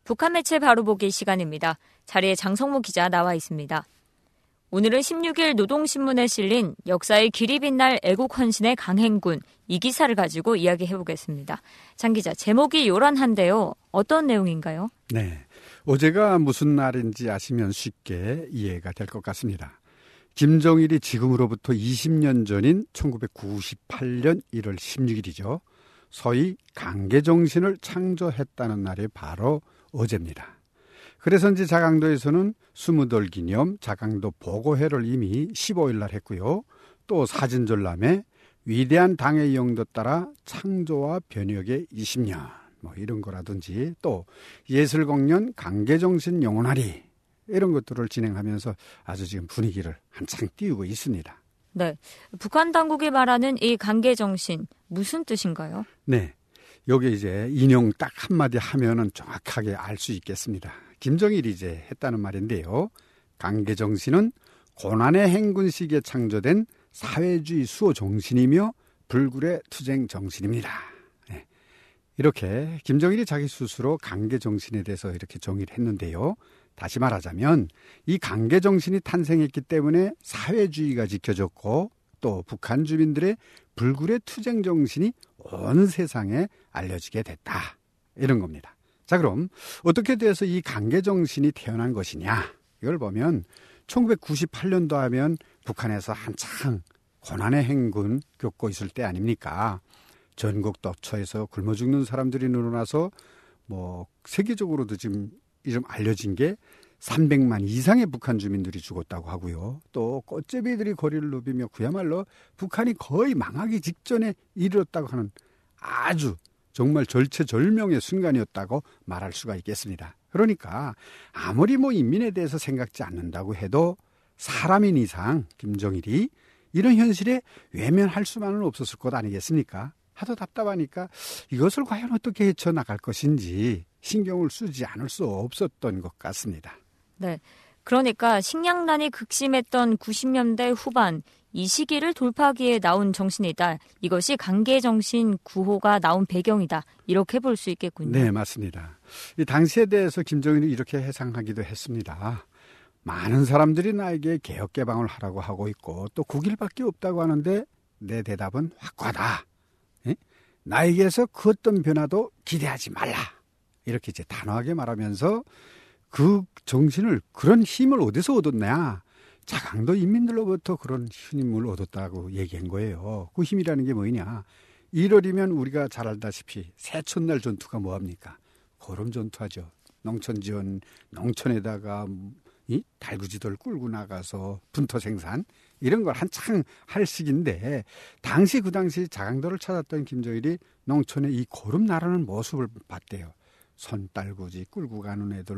북한 매체 바로 보기 시간입니다. 자리에 장성무 기자 나와 있습니다. 오늘은 16일 노동신문에 실린 역사의 길이 빛날 애국헌신의 강행군 이 기사를 가지고 이야기해보겠습니다. 장 기자, 제목이 요란한데요. 어떤 내용인가요? 네, 어제가 무슨 날인지 아시면 쉽게 이해가 될 것 같습니다. 김정일이 지금으로부터 20년 전인 1998년 1월 16일이죠. 소위 강개정신을 창조했다는 날이 바로 어제입니다. 그래서인지 자강도에서는 수무돌 기념 자강도 보고회를 이미 15일 날 했고요. 또 사진전람회 위대한 당의 영도 따라 창조와 변혁의 20년 이런 거라든지 또 예술공연 강개정신 영원하리 이런 것들을 진행하면서 아주 지금 분위기를 한창 띄우고 있습니다. 네, 북한 당국이 말하는 이 강개정신 무슨 뜻인가요? 네, 여기 이제 인용 딱 한마디 하면은 정확하게 알 수 있겠습니다. 김정일이 이제 했다는 말인데요. 강개정신은 고난의 행군 시기에 창조된 사회주의 수호 정신이며 불굴의 투쟁 정신입니다. 네. 이렇게 김정일이 자기 스스로 강개정신에 대해서 이렇게 정의를 했는데요. 다시 말하자면 이 강개정신이 탄생했기 때문에 사회주의가 지켜졌고 또 북한 주민들의 불굴의 투쟁 정신이 온 세상에 알려지게 됐다. 이런 겁니다. 자, 그럼 어떻게 돼서 이 강개정신이 태어난 것이냐? 이걸 보면 1998년도 하면 북한에서 한창 고난의 행군 겪고 있을 때 아닙니까? 전국 도처에서 굶어 죽는 사람들이 늘어나서 세계적으로도 지금 이름 알려진 게 300만 이상의 북한 주민들이 죽었다고 하고요. 또 꽃제비들이 거리를 누비며 그야말로 북한이 거의 망하기 직전에 이르렀다고 하는 아주 정말 절체절명의 순간이었다고 말할 수가 있겠습니다. 그러니까 아무리 인민에 대해서 생각지 않는다고 해도 사람인 이상 김정일이 이런 현실에 외면할 수만은 없었을 것 아니겠습니까? 하도 답답하니까 이것을 과연 어떻게 헤쳐나갈 것인지 신경을 쓰지 않을 수 없었던 것 같습니다. 네, 그러니까 식량난이 극심했던 90년대 후반 이 시기를 돌파하기에 나온 정신이다. 이것이 강개정신 구호가 나온 배경이다. 이렇게 볼 수 있겠군요. 네, 맞습니다. 이 당시에 대해서 김정일이 이렇게 해상하기도 했습니다. 많은 사람들이 나에게 개혁개방을 하라고 하고 있고 또 9일밖에 없다고 하는데 내 대답은 확고하다. 나에게서 그 어떤 변화도 기대하지 말라. 이렇게 이제 단호하게 말하면서 그 정신을 그런 힘을 어디서 얻었냐. 자강도 인민들로부터 그런 힘을 얻었다고 얘기한 거예요. 그 힘이라는 게 뭐냐. 1월이면 우리가 잘 알다시피 새촌날 전투가 뭐합니까? 거름 전투하죠. 농촌지원, 농촌에다가 이 달구지들 끌고 나가서 분토 생산 이런 걸 한창 할 시기인데 그 당시 자강도를 찾았던 김정일이 농촌에 이 거름 나르는 모습을 봤대요. 손딸구지 끌고 가는 애들,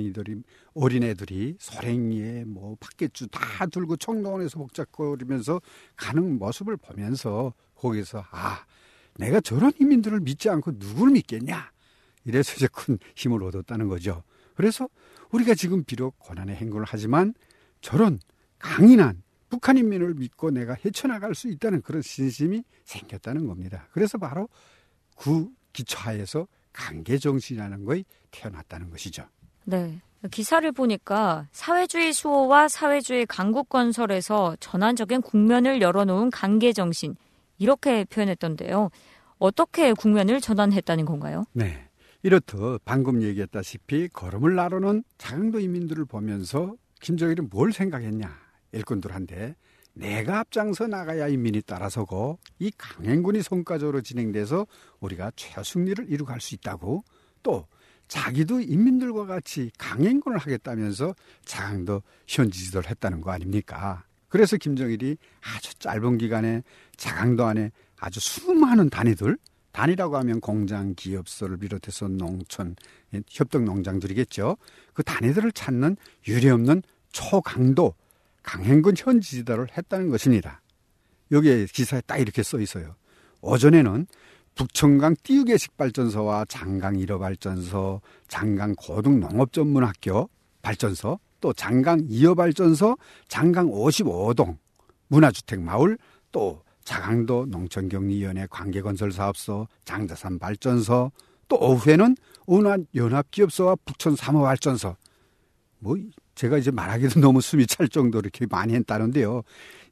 어린애들이 소랭이에 팥개주 다 들고 청동원에서 복잡거리면서 가는 모습을 보면서 거기서 내가 저런 인민들을 믿지 않고 누굴 믿겠냐? 이래서 이제 큰 힘을 얻었다는 거죠. 그래서 우리가 지금 비록 고난의 행군을 하지만 저런 강인한 북한 인민을 믿고 내가 헤쳐나갈 수 있다는 그런 신심이 생겼다는 겁니다. 그래서 바로 그 기초하에서 강개정신이라는 것이 태어났다는 것이죠. 네, 기사를 보니까 사회주의 수호와 사회주의 강국 건설에서 전환적인 국면을 열어놓은 강개정신 이렇게 표현했던데요. 어떻게 국면을 전환했다는 건가요? 네, 이렇듯 방금 얘기했다시피 걸음을 나르는 자강도 인민들을 보면서 김정일은 뭘 생각했냐. 일꾼들한테 내가 앞장서 나가야 인민이 따라서고 이 강행군이 성과적으로 진행돼서 우리가 최승리를 이루갈 수 있다고 또 자기도 인민들과 같이 강행군을 하겠다면서 자강도 현지 지도를 했다는 거 아닙니까? 그래서 김정일이 아주 짧은 기간에 자강도 안에 아주 수많은 단위라고 하면 공장, 기업소를 비롯해서 농촌, 협동농장들이겠죠. 그 단위들을 찾는 유례없는 초강도 강행군 현지 지도를 했다는 것입니다. 여기에 기사에 딱 이렇게 써 있어요. 오전에는 북청강 띄우개식발전소와 장강 1호 발전소, 장강 고등농업전문학교 발전소, 또 장강 2호 발전소, 장강 55동 문화주택 마을, 또 자강도 농촌격리위원회 관계건설사업소, 장자산 발전소, 또 오후에는 연합기업소와 북촌 3호 발전소. 뭐 제가 이제 말하기도 너무 숨이 찰 정도로 이렇게 많이 했다는데요.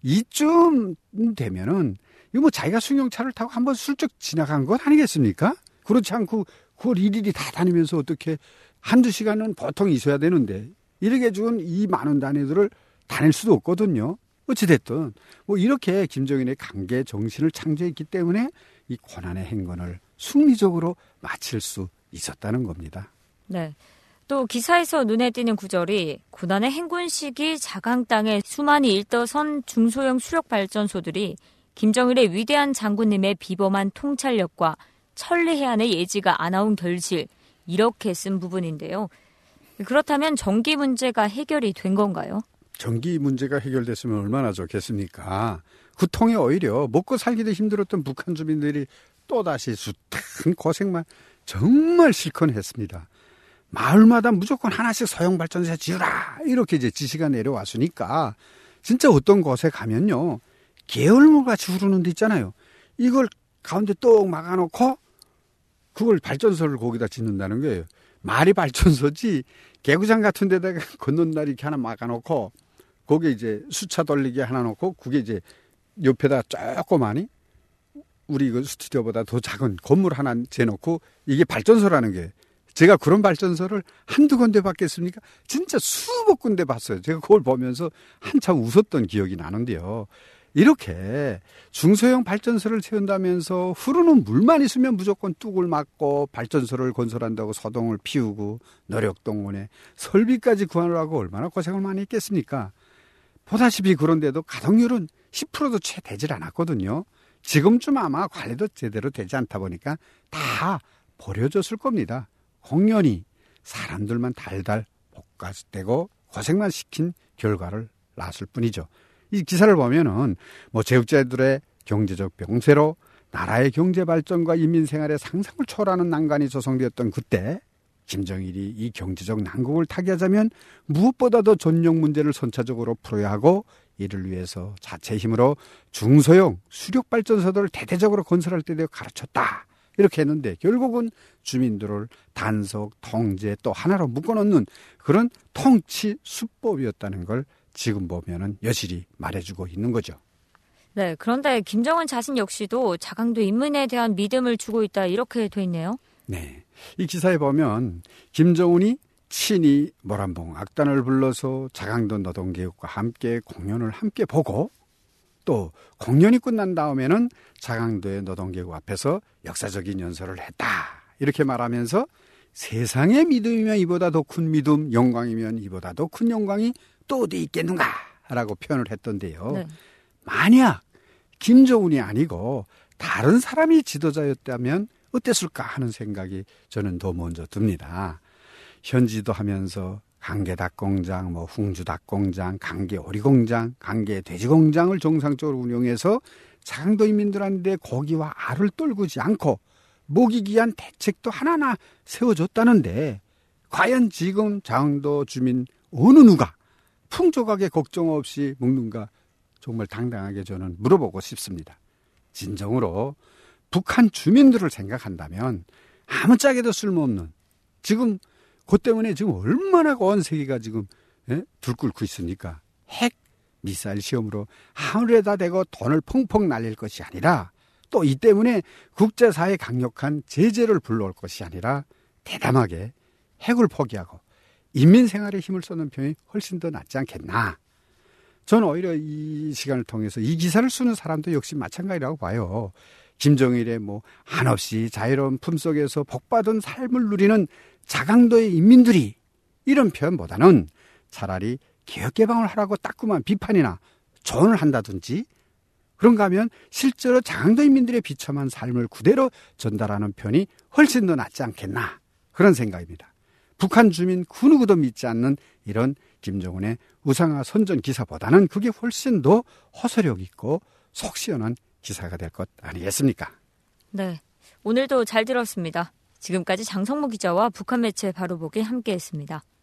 이쯤 되면은 이거 뭐 자기가 승용차를 타고 한번 슬쩍 지나간 것 아니겠습니까? 그렇지 않고 그걸 일일이 다 다니면서 어떻게 한두 시간은 보통 있어야 되는데 이렇게 준 이 많은 단위들을 다닐 수도 없거든요. 어찌됐든 뭐 이렇게 김정인의 강계 정신을 창조했기 때문에 이 고난의 행군을 승리적으로 마칠 수 있었다는 겁니다. 네. 또 기사에서 눈에 띄는 구절이 고난의 행군 시기 자강 땅에 수많이 일떠선 중소형 수력 발전소들이 김정일의 위대한 장군님의 비범한 통찰력과 천리해안의 예지가 아나운 결실 이렇게 쓴 부분인데요. 그렇다면 전기 문제가 해결이 된 건가요? 전기 문제가 해결됐으면 얼마나 좋겠습니까? 그 통에 오히려 먹고 살기도 힘들었던 북한 주민들이 또다시 숱한 고생만 정말 실컷 했습니다. 마을마다 무조건 하나씩 소형 발전소 지으라 이렇게 이제 지시가 내려왔으니까 진짜 어떤 곳에 가면요 계열물같이 흐르는 데 있잖아요. 이걸 가운데 뚝 막아놓고 그걸 발전소를 거기다 짓는다는 거예요. 말이 발전소지 개구장 같은 데다가 건넌다리 이렇게 하나 막아놓고 거기에 이제 수차 돌리기 하나 놓고 그게 이제 옆에다 조그마니 우리 이거 스튜디오보다 더 작은 건물 하나 재놓고 이게 발전소라는 게 제가 그런 발전소를 한두 군데 봤겠습니까? 진짜 수백 군데 봤어요. 제가 그걸 보면서 한참 웃었던 기억이 나는데요. 이렇게 중소형 발전소를 세운다면서 흐르는 물만 있으면 무조건 뚝을 막고 발전소를 건설한다고 소동을 피우고 노력동원에 설비까지 구하느라고 얼마나 고생을 많이 했겠습니까? 보다시피 그런데도 가동률은 10%도 채 되질 않았거든요. 지금쯤 아마 관리도 제대로 되지 않다 보니까 다 버려졌을 겁니다. 공연히 사람들만 달달 볶아대고 고생만 시킨 결과를 낳았을 뿐이죠. 이 기사를 보면은 뭐 제국자들의 경제적 병세로 나라의 경제 발전과 인민 생활의 상상을 초월하는 난관이 조성되었던 그때 김정일이 이 경제적 난국을 타개하자면 무엇보다도 전력 문제를 선차적으로 풀어야 하고 이를 위해서 자체 힘으로 중소형 수력 발전소들을 대대적으로 건설할 때 가르쳤다. 이렇게 했는데 결국은 주민들을 단속, 통제 또 하나로 묶어놓는 그런 통치 수법이었다는 걸 지금 보면은 여실히 말해주고 있는 거죠. 네, 그런데 김정은 자신 역시도 자강도 인민에 대한 믿음을 주고 있다 이렇게 돼 있네요. 네, 이 기사에 보면 김정은이 친히 모란봉 악단을 불러서 자강도 노동개혁과 함께 공연을 함께 보고 또 공연이 끝난 다음에는 자강도의 노동개혁 앞에서 역사적인 연설을 했다. 이렇게 말하면서 세상의 믿음이면 이보다 더 큰 믿음, 영광이면 이보다 더 큰 영광이 또 어디 있겠는가? 라고 표현을 했던데요. 네. 만약 김정은이 아니고 다른 사람이 지도자였다면 어땠을까 하는 생각이 저는 더 먼저 듭니다. 현지도 하면서 강계 닭공장, 흥주 닭공장, 강계 오리공장, 강계 돼지공장을 정상적으로 운영해서 자강도 인민들한테 고기와 알을 떨구지 않고 먹이기 위한 대책도 하나하나 세워줬다는데 과연 지금 자강도 주민 어느 누가 풍족하게 걱정 없이 먹는가 정말 당당하게 저는 물어보고 싶습니다. 진정으로 북한 주민들을 생각한다면 아무짝에도 쓸모없는 지금 그것 때문에 지금 얼마나 온 세계가 지금 들끓고 있습니까? 핵 미사일 시험으로 하늘에다 대고 돈을 펑펑 날릴 것이 아니라 또 이 때문에 국제사회의 강력한 제재를 불러올 것이 아니라 대담하게 핵을 포기하고 인민생활에 힘을 쏟는 편이 훨씬 더 낫지 않겠나. 저는 오히려 이 시간을 통해서 이 기사를 쓰는 사람도 역시 마찬가지라고 봐요. 김정일의 한없이 자유로운 품속에서 복받은 삶을 누리는 자강도의 인민들이 이런 표현보다는 차라리 개혁개방을 하라고 따끔한 비판이나 조언을 한다든지 그런가 하면 실제로 자강도 인민들의 비참한 삶을 그대로 전달하는 편이 훨씬 더 낫지 않겠나 그런 생각입니다. 북한 주민 그 누구도 믿지 않는 이런 김정은의 우상화 선전 기사보다는 그게 훨씬 더 호소력 있고 속 시원한 기사가 될 것 아니겠습니까? 네, 오늘도 잘 들었습니다. 지금까지 장성무 기자와 북한 매체 바로보기 함께했습니다.